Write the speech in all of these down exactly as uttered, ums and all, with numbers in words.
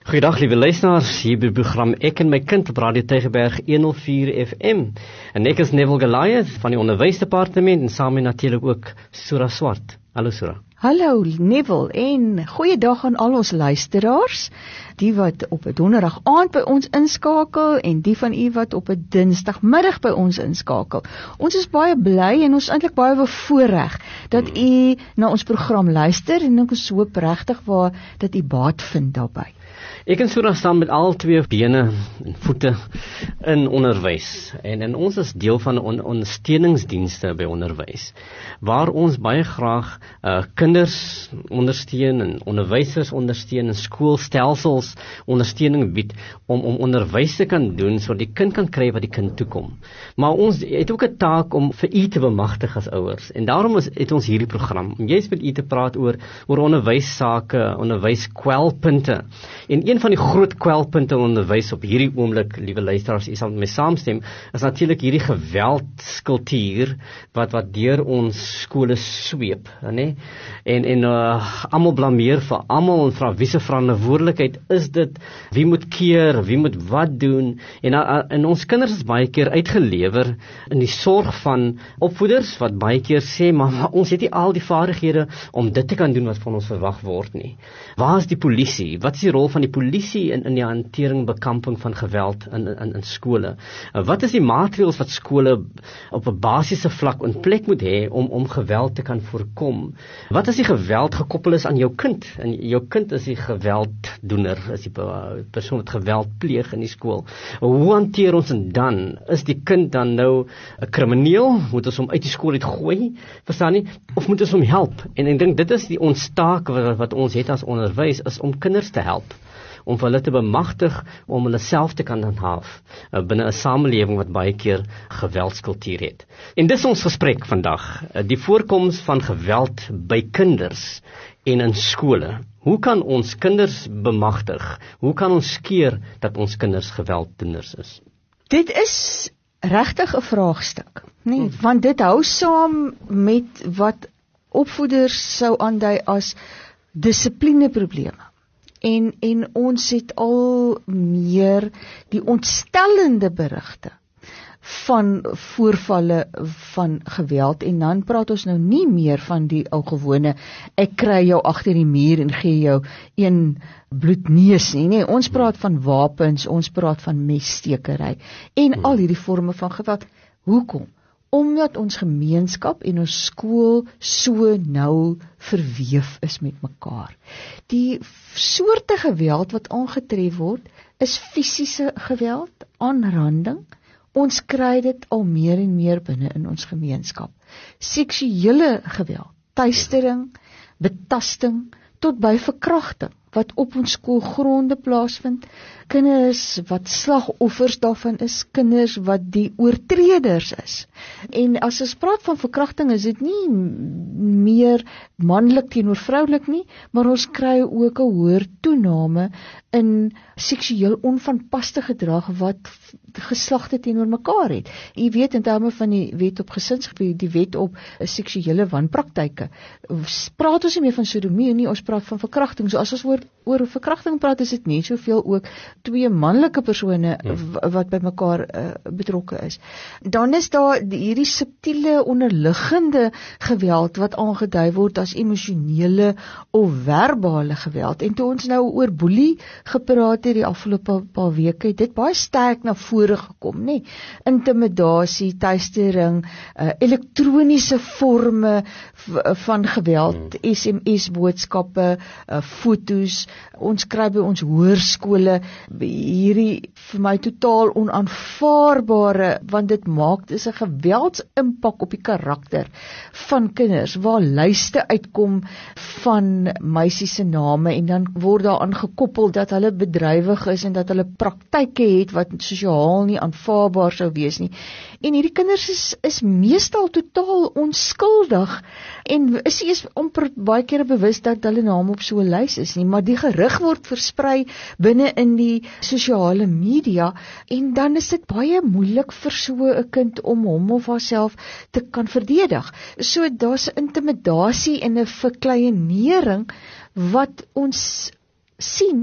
Goeiedag liewe luisteraars, hier by die program Ek en my kind op Radio Tygerberg honderdvier F M. En ek is Neville Goliath van die onderwysdepartement en saam met natuurlik ook Sura Swart. Hallo Sura. Hallo Neville en goeiedag aan al ons luisteraars, die wat op 'n donderdag aand by ons inskakel en die van u wat op 'n dinsdagmiddag by ons inskakel. Ons is baie bly en ons is eintlik baie bevoorreg dat u na ons program luister en ek is hoop regtig waar dat u baat vind daarbey. Ek en Sura staan met al twee bene en voete in onderwys en, en ons is deel van on, ondersteuningsdienste by onderwys, waar ons baie graag uh, kinders ondersteun en onderwysers ondersteun en skoolstelsels ondersteuning bied om, om onderwys te kan doen sodat die kind kan kry wat die kind toekom. Maar ons het ook 'n taak om vir u te bemagtig as ouers en daarom is, het ons hierdie program om juist met u te praat oor, oor onderwyssake, onderwyskwelpunte. En een van die groot kwelpunte in onderwys op hierdie oomblik, liewe luisteraars, u sal met my saamstem, is natuurlik hierdie geweldskultuur wat wat deur ons skole sweep, né? En en uh, almal blameer vir almal en vra wie se verantwoordelikheid is dit? Wie moet keer? Wie moet wat doen? En uh, en ons kinders is baie keer uitgelewer in die sorg van opvoeders wat baie keer sê, maar, maar ons het nie al die vaardighede om dit te kan doen wat van ons verwag word nie. Waar is die polisie? Wat is die rol van die polisie in, in die hantering, bekamping van geweld in, in, in skole? Uh, wat is die maatreëls wat skole op 'n basiese vlak in plek moet hê om, om geweld te kan voorkom? Wat as die geweld gekoppel is aan jou kind? En jou kind is die gewelddoener, is die persoon wat geweld pleeg in die skool. Hoe hanteer ons en dan? Is die kind dan nou 'n krimineel? Moet ons hom uit die skool uit gooi? Verstaan nie? Of moet ons hom help? En ek dink dit is die ons taak wat, wat ons het as onderwys, is om kinders te help, om vir hulle te bemagtig om hulle self te kan handhaaf uh, binne 'n samelewing wat baie keer geweldskultuur het. En dis ons gesprek vandag, uh, die voorkoms van geweld by kinders en in skole. Hoe kan ons kinders bemagtig? Hoe kan ons keer dat ons kinders gewelddoeners is? Dit is regtig 'n vraagstuk, nee, hmm. want dit hou saam met wat opvoeders sou aandui as dissiplineprobleme. En, en ons het al meer die ontstellende berigte van voorvalle van geweld, en dan praat ons nou nie meer van die ou gewone, ek kry jou agter die muur en gee jou een bloedneus nie, nee, ons praat van wapens, ons praat van messtekery, en al hierdie vorme van geweld. Hoekom? Omdat ons gemeenskap en ons skool so nou verweef is met mekaar. Die soorte geweld wat aangetref word, is fisiese geweld, aanranding. Ons kry dit al meer en meer binne in ons gemeenskap. Seksuele geweld, tuistering, betasting, tot by verkrachting, wat op ons skoolgronde plaasvind, kinders wat slagoffers daarvan is, kinders wat die oortreders is. En as ons praat van verkrachting, is dit nie meer manlik teenoor vroulik nie, maar ons kry ook 'n hoër toename in seksueel onvanpaste gedrag wat geslagte teenoor mekaar het. U weet, in terme van die wet op gesinsgebied, die wet op seksuele wanpraktyke, praat ons nie meer van sodomie nie, ons praat van verkrachting. So as ons oor, oor verkrachting praat, is dit nie soveel ook twee manlike persone wat by mekaar uh, betrokke is. Dan is daar die, hierdie subtiele onderliggende geweld wat aangedui word as emosionele of verbale geweld. En toe ons nou oor boelie gepraat het die afgelope paar weke, het dit baie sterk na vore gekom, nê? Intimidasie, tuistering, uh, elektroniese forme van geweld, S M S-boodskappe, uh, foto's. Ons kry by ons hoërskole hierdie vir my totaal onaanvaarbare, want dit maak dis 'n geweldsimpak op die karakter van kinders, waar lyste uitkom van meisies se name en dan word daaraan gekoppel dat hulle bedrywig is en dat hulle praktyke het wat sosiaal nie aanvaarbaar sou wees nie. En hierdie kinders is, is meestal totaal onskuldig en is eers amper baie kere bewus dat hulle naam op so 'n lys is nie, maar die gerug word versprei binne in die sosiale media en dan is dit baie moeilik vir so 'n kind om hom of haarself te kan verdedig. So daar's 'n intimidasie en 'n verkleinering wat ons sien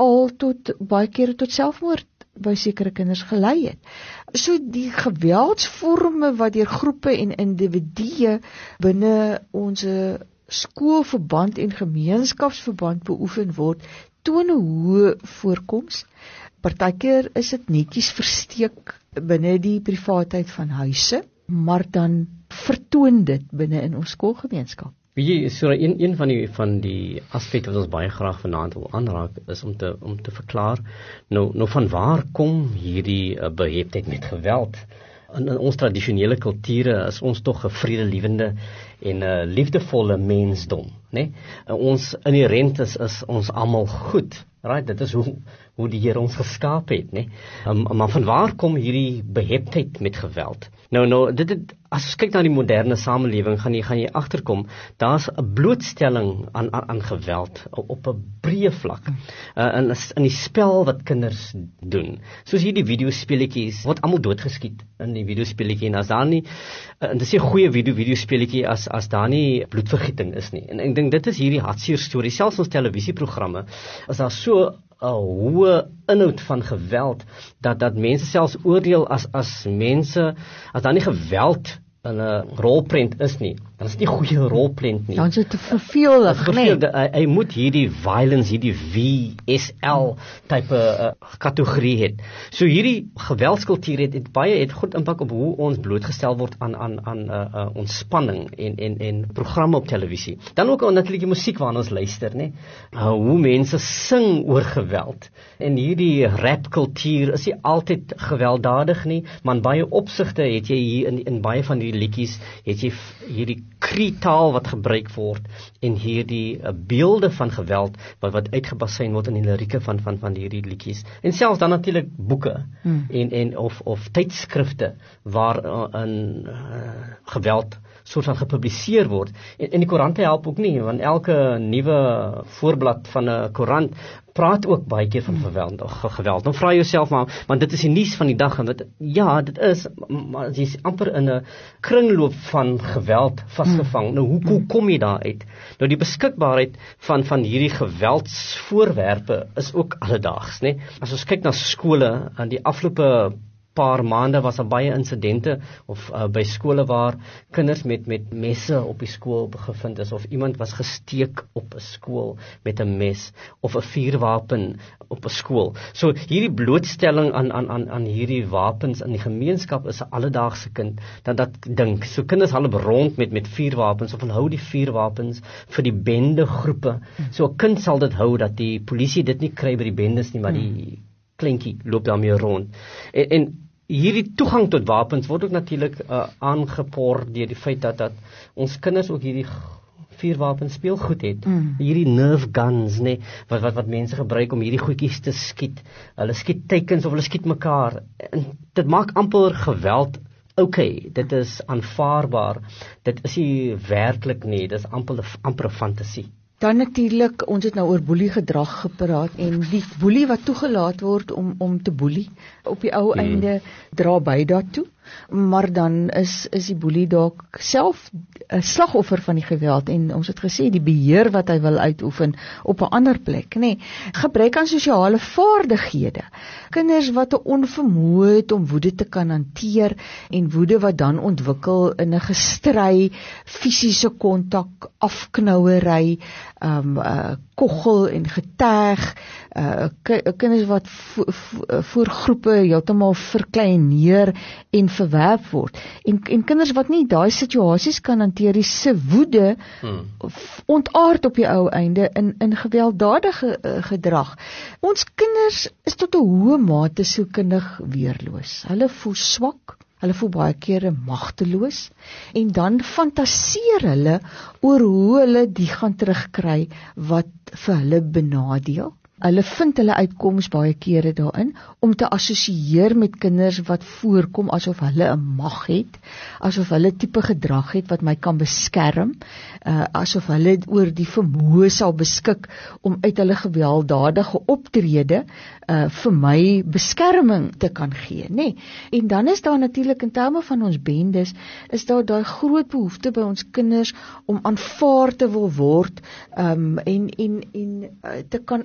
al tot baie kere tot selfmoord by sekere kinders gelei het. So die geweldsvorme wat deur groepe en individue binne ons skoolverband en gemeenskapsverband beoefen word, toon 'n hoë voorkoms. Partykeer is dit netjies versteek binne die privaatheid van huise, maar dan vertoon dit binne in ons skoolgemeenskap. Weet jy, so een, een van die, van die aspekte wat ons baie graag vanaand wil aanraak, is om te, om te verklaar, nou, nou van waar kom hierdie uh, beheptheid met geweld? In, in ons tradisionele kulture is ons tog 'n vredelewende en 'n uh, liefdevolle mensdom, né? Uh, ons inherent is, is ons almal goed. Right, dit is hoe hoe die Here ons geskaap het, né? Um, maar van waar kom hierdie beheptheid met geweld? Nou nou dit het, as jy kyk na die moderne samelewing, gaan jy gaan jy agterkom, daar's 'n blootstelling aan aan, aan geweld op 'n breë vlak. Uh, in in die spel wat kinders doen. Soos hierdie videospeletjies word almal doodgeskiet in die videospeletjie, en as daar nie uh, en dis 'n goeie video videospeletjie as as daar nie bloedvergieting is nie. En ek dink dit is hierdie hartseer storie, selfs ons televisieprogramme, as daar so 'n hoë inhoud van geweld, dat dat mense selfs oordeel as as mense, as daar nie geweld in 'n rolprent is nie, dan is dit nie goeie rolprent nie. Dan is dit te verveelig, nee. Hy, hy moet hierdie violence, hierdie V S L type uh, kategorie het. So hierdie geweldskultuur het, het baie het goed impak op hoe ons blootgestel word aan aan aan uh, uh, ontspanning en en en programme op televisie. Dan ook natuurlik die musiek waarna ons luister, né? Uh, hoe mense sing oor geweld. En hierdie rapkultuur is nie altyd gewelddadig nie, maar in baie opsigte het jy hier in in baie van die liedjies het jy hierdie krietaal wat gebruik word en hierdie uh, beelde van geweld wat wat uitgebasyn word in die lirieke van van van hierdie liedjies. En selfs dan natuurlik boeke hmm. en en of of tydskrifte waar uh, in uh, geweld soort van gepubliseer word. En, en die koerante help ook nie, want elke nuwe voorblad van 'n koerant praat ook baie keer van geweld. geweld. Dan vra jouself maar, want dit is die nuus van die dag, en dit, ja, dit is, maar jy is amper in 'n kringloop van geweld vasgevang. Nou, hoe, hoe kom jy daar uit? Nou, die beskikbaarheid van, van hierdie geweldsvoorwerpe is ook alledaags, né? As ons kyk na skole, aan die afgelope paar maande was daar baie insidente of uh, by skole waar kinders met met messe op die skool gevind is, of iemand was gesteek op 'n skool met 'n mes of 'n vuurwapen op 'n skool. So hierdie blootstelling aan aan aan aan hierdie wapens in die gemeenskap is 'n alledaagse kind dan dat dink. So kinders hou rond met met vuurwapens, of hulle hou die vuurwapens vir die bende groepe. So 'n kind sal dit hou dat die polisie dit nie kry by die bendes nie, maar die kleintjie loop daarmee rond. En, en hierdie toegang tot wapens word ook natuurlik uh, aangepoor deur die feit dat dat ons kinders ook hierdie vuurwapens speelgoed het. Mm. Hierdie nerve guns, nee, wat wat wat mense gebruik om hierdie goedjies te skiet. Hulle skiet teikens of hulle skiet mekaar. En dit maak amper geweld okay, dit is aanvaarbaar. Dit is nie werklik nie, dit is amper amper 'n fantasie. Dan natuurlik, ons het nou oor boelie gedrag gepraat, en die boelie wat toegelaat word om om te boelie op die ou einde hmm. dra by daartoe, maar dan is is die boelie dalk self 'n slagoffer van die geweld, en ons het gesê die beheer wat hy wil uitoefen op 'n ander plek, nê. Nee, gebrek aan sosiale vaardighede. Kinders wat 'n onvermoë het om woede te kan hanteer, en woede wat dan ontwikkel in 'n gestry, fisiese kontak, afknouery, um uh, koggel en geterg, uh, kinders wat vo, vo, voor groepe heeltemal verkleineer en verwerp word, en, en kinders wat nie daai situasies kan hanteer, die se woede hmm. ontaard op die ou einde in, in gewelddadige uh, gedrag. Ons kinders is tot 'n hoë mate sielkundig weerloos. Hulle voel swak, hulle voel baie kere magteloos, en dan fantaseer hulle oor hoe hulle die gaan terugkry wat vir hulle benadeel. Hulle vind hulle uitkoms baie kere daarin om te assosieer met kinders wat voorkom asof hulle 'n mag het, asof hulle tipe gedrag het wat my kan beskerm, uh, asof hulle oor die vermoë sal beskik om uit hulle gewelddadige optrede uh, vir my beskerming te kan gee, nê. Nee. En dan is daar natuurlik in terme van ons bendes, is daar daai groot behoefte by ons kinders om aanvaar te wil word, um, en en en uh, te kan inpas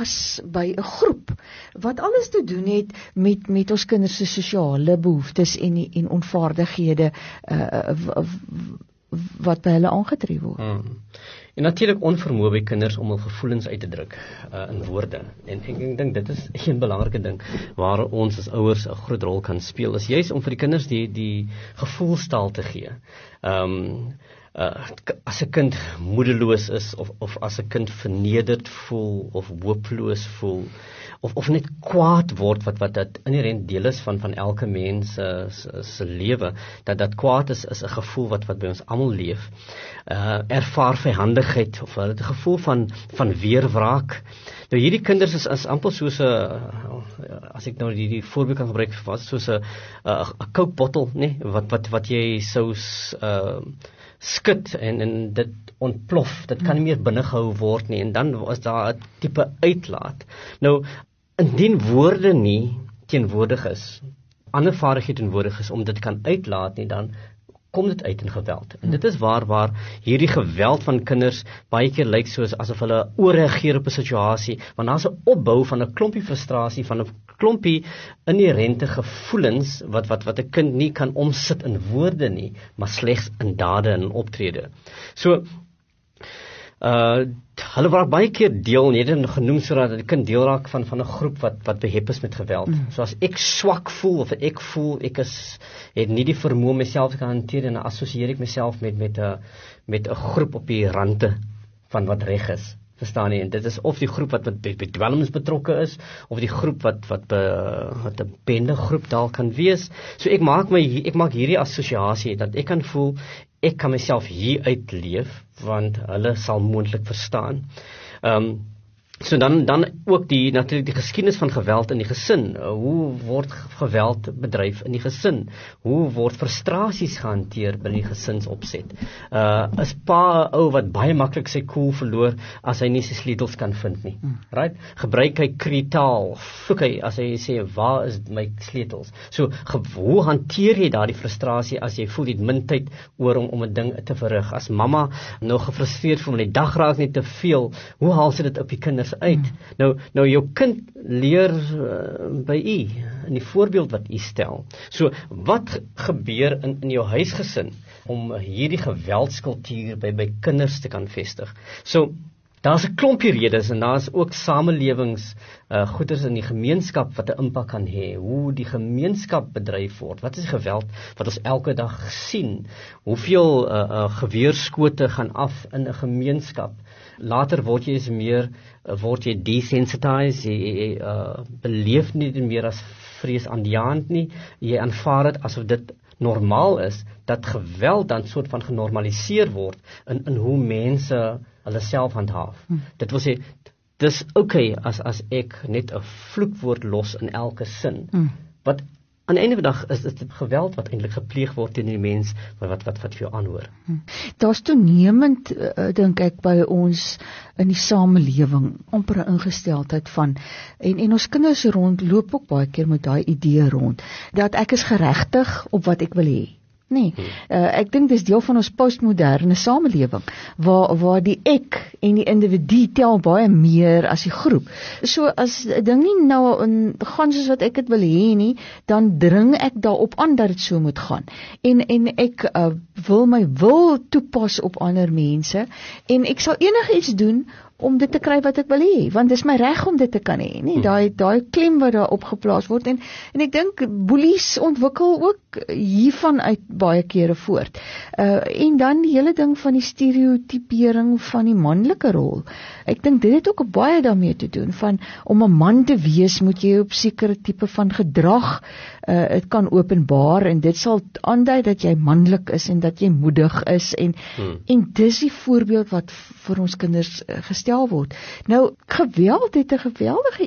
pas by 'n groep wat alles te doen het met met ons kinders se sosiale behoeftes en en onvaardighede uh, wat by hulle aangetref word. Hmm. En natuurlik onvermoë by kinders om hul gevoelens uit te druk uh, in woorde. En ek, ek dink dit is 'n belangrike ding waar ons as ouers 'n groot rol kan speel. Is juis om vir die kinders die die gevoelstaal te gee. Ehm um, Uh, as 'n kind moedeloos is of of as 'n kind vernederd voel of hopeloos voel of of net kwaad word wat wat dit inherent deel is van van elke mens uh, se se lewe, dat dat kwaad is is 'n gevoel wat wat by ons almal leef. Uh, ervaar vyhandigheid of hulle het 'n gevoel van van weerwraak. Nou hierdie kinders is as amper soos 'n uh, as ek nou die, die voorbeeld kan gebruik was soos 'n 'n uh, 'n Coke bottel, nê, wat wat wat jy sou uh, skit en en dit ontplof, dit kan nie meer binne gehou word nie en dan was daar 'n tipe uitlaat. Nou indien woorde nie teenwoordig is, ander vaardighede teenwoordig is om dit kan uitlaat nie, dan kom dit uit in geweld. En dit is waar waar hierdie geweld van kinders baie keer lyk soos asof hulle ooreageer op 'n situasie, want daar's 'n opbou van 'n klompie frustrasie, van 'n klompie inherente gevoelens wat wat wat 'n kind nie kan omsit in woorde nie, maar slegs in dade en optrede. So uh hulle word baie keer deel, nie dit genoem sodat 'n kind deel raak van van 'n groep wat wat behep is met geweld. Mm. So as ek swak voel of ek voel ek is het nie die vermoë om myself te kan hanteer en dan assosieer ek myself met met 'n met 'n groep op die rande van wat reg is. Verstaan jy? En dit is of die groep wat met, met dwelms betrokke is of die groep wat wat be, wat 'n bende groep dalk kan wees. So ek maak my ek maak hierdie assosiasie dat ek kan voel ek kan myself hier uitleef want hulle sal moontlik verstaan. Ehm um, So dan dan ook die natuurlik die geskiedenis van geweld in die gesin. Uh, hoe word geweld bedryf in die gesin? Hoe word frustrasies gehanteer binne die gesinsopset? Uh is pa 'n ou wat baie maklik sy koel verloor as hy nie sy sleutels kan vind nie. Hmm. Right? Gebruik hy kritaal, vloek hy as hy sê waar is my sleutels? So hoe hanteer jy daardie frustrasie as jy voel jy het min tyd oor om om 'n ding te verrig? As mamma nou gefrustreerd voel, die dag raak net te veel, hoe haal sy dit op die kinders uit? Hmm. Nou nou jou kind leer uh, by u in die voorbeeld wat u stel. So wat gebeur in in jou huisgesin om hierdie geweldskultuur by by kinders te kan vestig? So daar's 'n klompie redes en daar's ook samelewings uh, goeders in die gemeenskap wat 'n impak kan hê. Hoe die gemeenskap bedryf word. Wat is die geweld wat ons elke dag sien? Hoeveel uh, uh, geweerskote gaan af in 'n gemeenskap? Later word jy eens meer word jy desensitized, jy, jy uh, beleef nie meer as vrees aanjaend nie, jy aanvaar dit asof dit normaal is, dat geweld dan soort van genormaliseer word in, in hoe mense hulle self handhaaf. Hmm. Dit wil sê, dis okay as, as ek net 'n vloekwoord los in elke sin, hmm. wat aan die einde van die dag is dit geweld wat eintlik gepleeg word teen die mens wat wat wat, wat vir jou aanhoor. Hmm. Daar's toenemend uh, dink ek by ons in die samelewing amper 'n ingesteldheid van en en ons kinders rondloop ook baie keer met daai idee rond dat ek is geregtig op wat ek wil hê. Nee, hmm. uh, ek dink dis deel van ons postmoderne samelewing waar waar die ek en die individu tel baie meer as die groep. So as 'n ding nie nou in gaan soos wat ek dit wil hê nie, dan dring ek daarop aan dat dit so moet gaan. En en ek uh, wil my wil toepas op ander mense en ek sal enigiets doen om dit te kry wat ek wil hê, want dis my reg om dit te kan hê, nie? Daai daai klem wat daar opgeplaas word en en ek dink boelies ontwikkel ook hiervan uit baie kere voort. Uh en dan die hele ding van die stereotipering van die manlike rol. Ek dink dit het ook baie daarmee te doen van om 'n man te wees moet jy op sekere tipe van gedrag uh dit kan openbaar en dit sal aandui dat jy manlik is en dat jy moedig is en hmm. en dis die voorbeeld wat vir ons kinders uh, gestel word. Nou geweld het 'n geweldige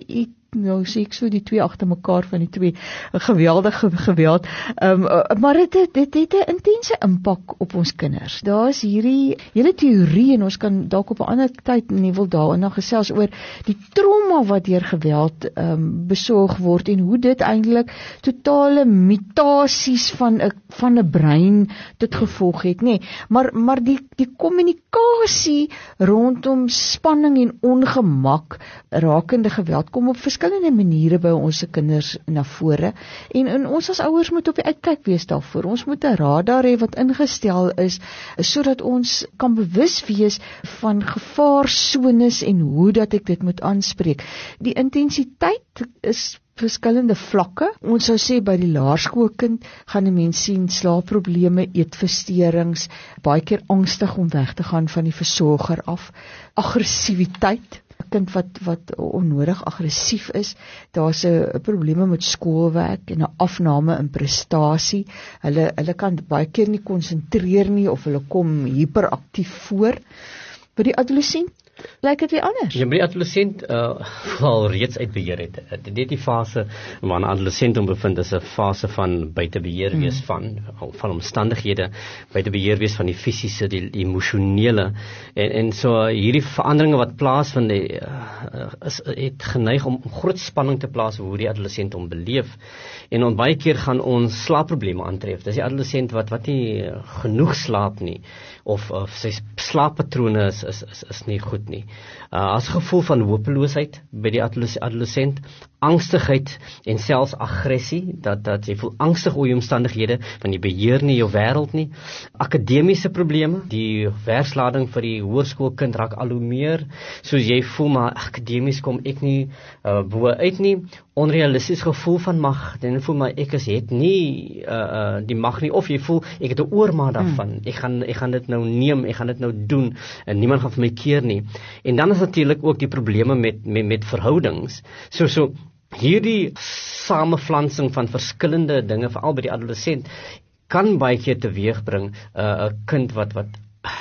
nou sê ek so die twee agter mekaar van die twee, 'n geweldige geweld, um, maar dit het, dit het 'n intense impak op ons kinders. Daar is hierdie hele teorie, en ons kan dalk op 'n ander tyd nie wil daarin dan gesels oor die trauma wat deur geweld um, besorg word, en hoe dit eintlik totale mutasies van 'n van 'n brein tot gevolg het, nê. Maar maar die die kommunikasie rondom spanning en ongemak rakende geweld kom op verskillende maniere by ons kinders na vore, en, en ons as ouers moet op die uitkyk wees daarvoor. Ons moet 'n radar hê wat ingestel is sodat ons kan bewus wees van gevaarsones en hoe dat ek dit moet aanspreek. Die intensiteit is verskillende vlakke. Ons sou sê by die laerskoolkind gaan 'n mens sien slaapprobleme, eetversteurings, baie keer angstig om weg te gaan van die versorger af, aggressiwiteit. 'n Kind wat wat onnodig aggressief is, daar's 'n probleme met skoolwerk en 'n afname in prestasie. Hulle hulle kan baie keer nie konsentreer nie of hulle kom hiperaktief voor. By die adolessent lyk dit weer anders. Ja, by die adolessent uh, al reeds uit beheer het. Dit die fase waar 'n adolessent hom bevind is 'n fase van buite beheer wees mm. van van omstandighede, buite beheer wees van die fisiese, die, die emosionele, en en so hierdie veranderinge wat plaasvind uh, is het geneig om groot spanning te plaas hoe die adolessent hom beleef, en on baie keer gaan ons slaapprobleme aantref. Dis die adolessent wat wat nie genoeg slaap nie, of, of sy slaappatrone is, is is is nie goed nie. Uh, as gevoel van hopeloosheid by die adolessent, angstigheid en selfs aggressie, dat dat jy voel angstig oor die omstandighede, want jy beheer nie jou wêreld nie. Akademiese probleme, die werkslading vir die hoërskoolkind raak al hoe meer, soos jy voel maar akademies kom ek nie uh, bo uit nie. Onrealisties gevoel van mag, dan voel maar ek is het nie uh, uh, die mag nie, of jy voel ek het 'n oormaat daarvan, hmm. ek gaan ek gaan dit nou neem, ek gaan dit nou doen en niemand gaan vir my keer nie. En dan is natuurlik ook die probleme met met, met verhoudings. So so hierdie samevlansing van verskillende dinge, veral by die adolessent, kan baie keer teweegbring 'n uh, kind wat wat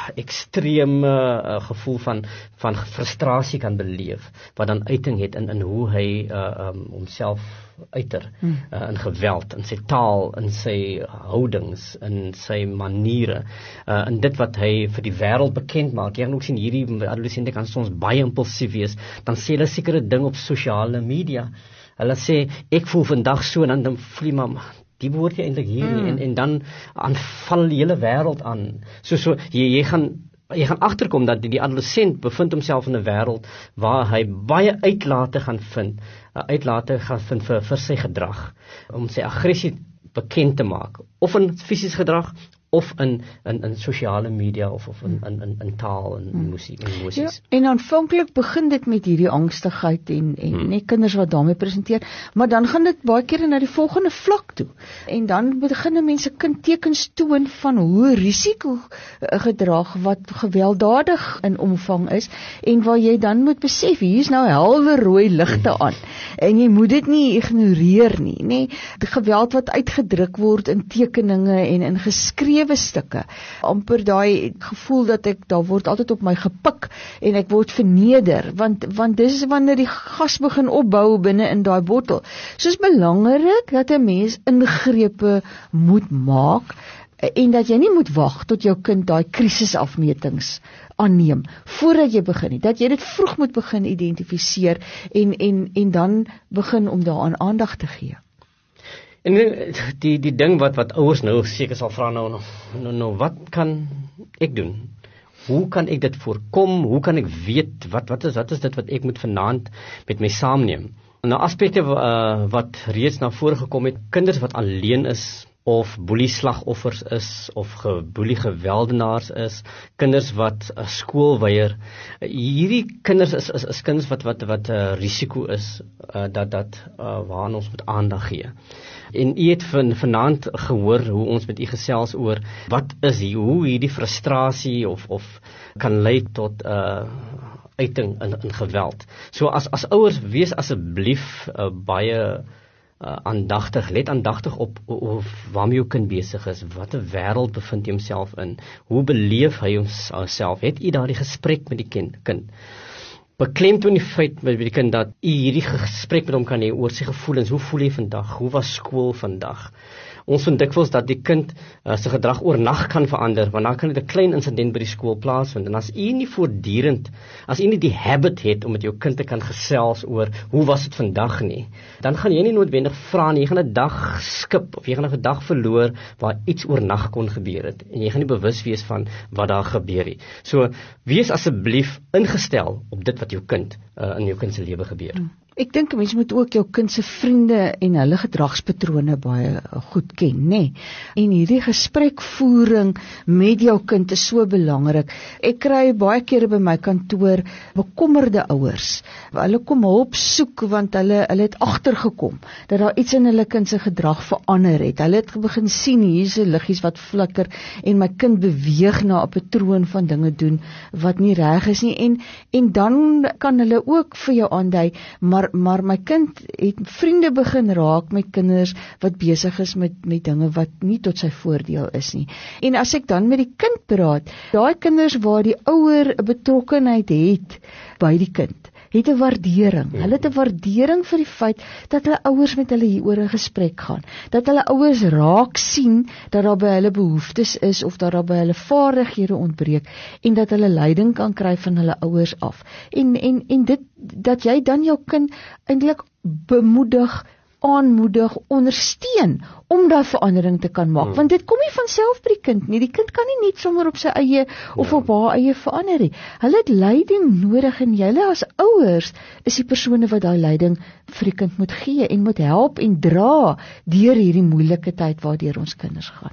ekstreme uh, gevoel van van frustrasie kan beleef, wat dan uiting het in in hoe hy uh, um, homself uiter, hmm. uh, in geweld, in sy taal, in sy houdings, in sy maniere, uh, in dit wat hy vir die wêreld bekend maak. Jy kan ook sien hierdie adolessente kan soms baie impulsief wees, dan sê hulle sekere ding op sosiale media. Hulle sê ek voel vandag so, en dan voel jy maar die behoort jy eintlik hier nie, mm. en, en dan aanval die hele wêreld aan. So so jy jy gaan jy gaan agterkom dat die, die adolessent bevind homself in 'n wêreld waar hy baie uitlate gaan vind, uitlate gaan vind vir vir sy gedrag, om sy aggressie bekend te maak, of in fisies gedrag, of in in in sosiale media, of of in in in, in taal en hmm. musiek en emosies. Ja, en aanvanklik begin dit met hierdie angstigheid en en hmm. net kinders wat daarmee presenteer, maar dan gaan dit baie keer na die volgende vlak toe. En dan begin mense kind tekens toon van hoe risiko gedrag wat gewelddadig in omvang is, en waar jy dan moet besef hier is nou helder rooi ligte aan, en jy moet dit nie ignoreer nie, nê. Die geweld wat uitgedruk word in tekeninge en in geskrewe stukke, amper daai gevoel dat ek, daar word altyd op my gepik en ek word verneder, want want dis wanneer die gas begin opbou binne in daai bottel. So is belangrik dat 'n mens ingrepe moet maak, en dat jy nie moet wag tot jou kind daai krisisafmetings aanneem voordat jy begin nie, dat jy dit vroeg moet begin identifiseer en en en dan begin om daaraan aandag te gee. En die die ding wat wat ouers nou seker sal vra nou, nou nou wat kan ek doen? Hoe kan ek dit voorkom? Hoe kan ek weet wat wat is wat is dit wat ek moet vanaand met my saamneem? Nou aspekte uh, wat reeds na vore gekom het, kinders wat alleen is, of boelie slagoffers is, of geboelie geweldenaars is, kinders wat uh, skool weier. Hierdie kinders is is, is kinders wat wat wat uh, risiko is, uh, dat dat uh, waaraan ons moet aandag gee. En u het van vanaand gehoor hoe ons met u gesels oor wat is hier, hoe hierdie frustrasie of of kan lei tot uh, uiting in, in geweld. So as as ouers, wees asseblief uh, baie Uh, aandagtig, let aandagtig op of waarmee jou kind besig is, wat 'n wêreld bevind hy homself in, hoe beleef hy homself, het u daardie gesprek met die kind, kind. beklemtoon die feit by die kind dat u hierdie gesprek met hom kan hê oor sy gevoelens. Hoe voel jy vandag? Hoe was skool vandag? Ons vind dikwels dat die kind uh, sy gedrag oornag kan verander, want dan kan dit 'n klein insident by die skool plaasvind. En as u nie voortdurend, as u nie die habit het om met jou kind te kan gesels oor hoe was dit vandag nie, dan gaan jy nie noodwendig vra nie. Jy gaan 'n dag skip of jy gaan 'n dag verloor waar iets oornag kon gebeur het en jy gaan nie bewus wees van wat daar gebeur het. So wees asseblief ingestel op dit wat jou kind uh, in jou kind se lewe gebeur. Hmm. Ek dink 'n mens moet ook jou kind se vriende en hulle gedragspatrone baie goed ken, nê? Nee. En hierdie gesprekvoering met jou kind is so belangrik. Ek kry baie kere by my kantoor bekommerde ouers. Hulle kom hulp soek want hulle hulle het agtergekom dat daar iets in hulle kind se gedrag verander het. Hulle het begin sien hier's 'n liggies wat flikker en my kind beweeg na 'n patroon van dinge doen wat nie reg is nie. En en dan kan hulle ook vir jou aandui, maar maar my kind het vriende begin raak met kinders wat besig is met met dinge wat nie tot sy voordeel is nie. En as ek dan met die kind praat, daai kinders waar die ouer 'n betrokkenheid het by die kind, het 'n waardering. Hulle het 'n waardering vir die feit dat hulle ouers met hulle hieroor 'n gesprek gaan. Dat hulle ouers raak sien dat daar by hulle behoeftes is of dat daar by hulle vaardighede ontbreek en dat hulle leiding kan kry van hulle ouers af. En en en dit dat jy dan jou kind eintlik bemoedig, aanmoedig, ondersteun om daai verandering te kan maak, hmm. want dit kom nie van self by die kind nie. Die kind kan nie net sommer op sy eie of op haar eie verander nie. Hulle het leiding nodig en julle as ouers is die persone wat daai leiding vir die kind moet gee en moet help en dra deur hierdie moeilike tyd waardeur ons kinders gaan.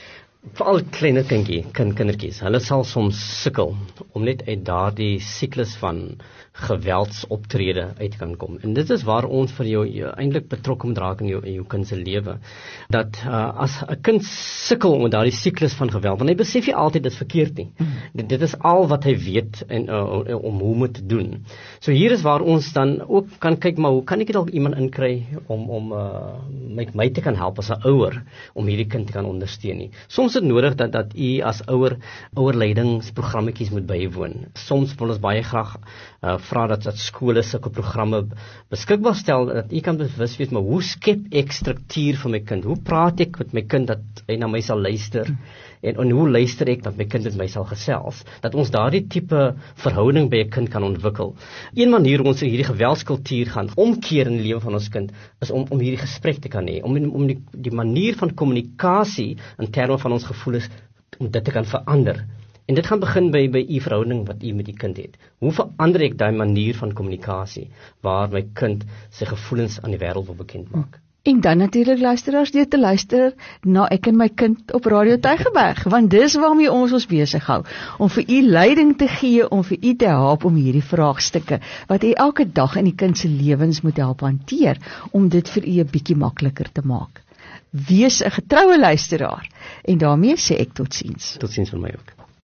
Veral kleiner kindjie, kind, kindertjies, hulle sal soms sukkel om net uit daardie siklus van geweldsoptrede uit kan kom. En dit is waar ons vir jou, jou eintlik betrokke moet raak in jou, in jou kind se lewe. Dat uh, as 'n kind sukkel met daardie siklus van geweld, want hy besef nie altyd dit is verkeerd nie. Mm. Dit, dit is al wat hy weet en uh, om hoe moet te doen. So hier is waar ons dan ook kan kyk, maar hoe kan ek dalk iemand inkry om om uh, met my te kan help as 'n ouer om hierdie kind te kan ondersteun nie. Soms is dit nodig dat dat u as ouer ouerleidingsprogrammetjies moet bywoon. Soms wil ons baie graag uh, vra dat dat skole sulke programme beskikbaar stel dat u kan bewus wees, maar hoe skep ek struktuur vir my kind? Hoe praat ek met my kind dat hy na my sal luister? En, en hoe luister ek dat my kind met my sal gesels? Dat ons daardie tipe verhouding by 'n kind kan ontwikkel. Een manier hoe ons hierdie geweldskultuur gaan omkeer in die lewe van ons kind is om om hierdie gesprek te kan hê, om om die, die manier van kommunikasie in terme van ons gevoelens om dit te kan verander. En dit gaan begin by by u verhouding wat u met die kind het. Hoe verander ek daai manier van kommunikasie waar my kind sy gevoelens aan die wêreld wil bekend maak? En dan natuurlik luisteraars deur te luister na Ek en my kind op Radio Tygerberg, want dis waarmee ons ons besig hou, om vir u leiding te gee, om vir u te help om hierdie vraagstukke wat u elke dag in die kind se lewens moet help hanteer, om dit vir u 'n bietjie makliker te maak. Wees 'n getroue luisteraar en daarmee sê ek totsiens. Totsiens vir my ook.